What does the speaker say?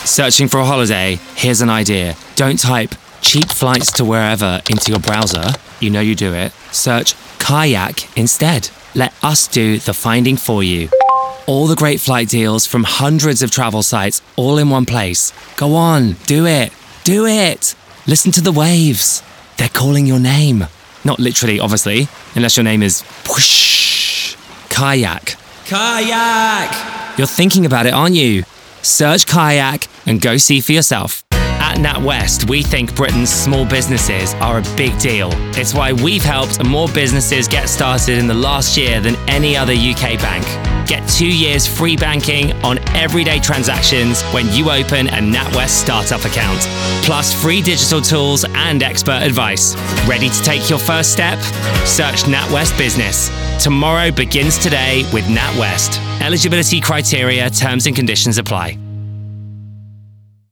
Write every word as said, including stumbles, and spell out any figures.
Searching for a holiday? Here's an idea. Don't type cheap flights to wherever into your browser. You know you do it. Search kayak instead. Let us do the finding for you. All the great flight deals from hundreds of travel sites all in one place. Go on, do it. Do it. Listen to the waves. They're calling your name. Not literally, obviously, unless your name is whoosh. Kayak. Kayak! You're thinking about it, aren't you? Search kayak and go see for yourself. At NatWest, we think Britain's small businesses are a big deal. It's why we've helped more businesses get started in the last year than any other U K bank. Get two years free banking on everyday transactions when you open a NatWest startup account. Plus free digital tools and expert advice. Ready to take your first step? Search NatWest Business. Tomorrow begins today with NatWest. Eligibility criteria, terms and conditions apply.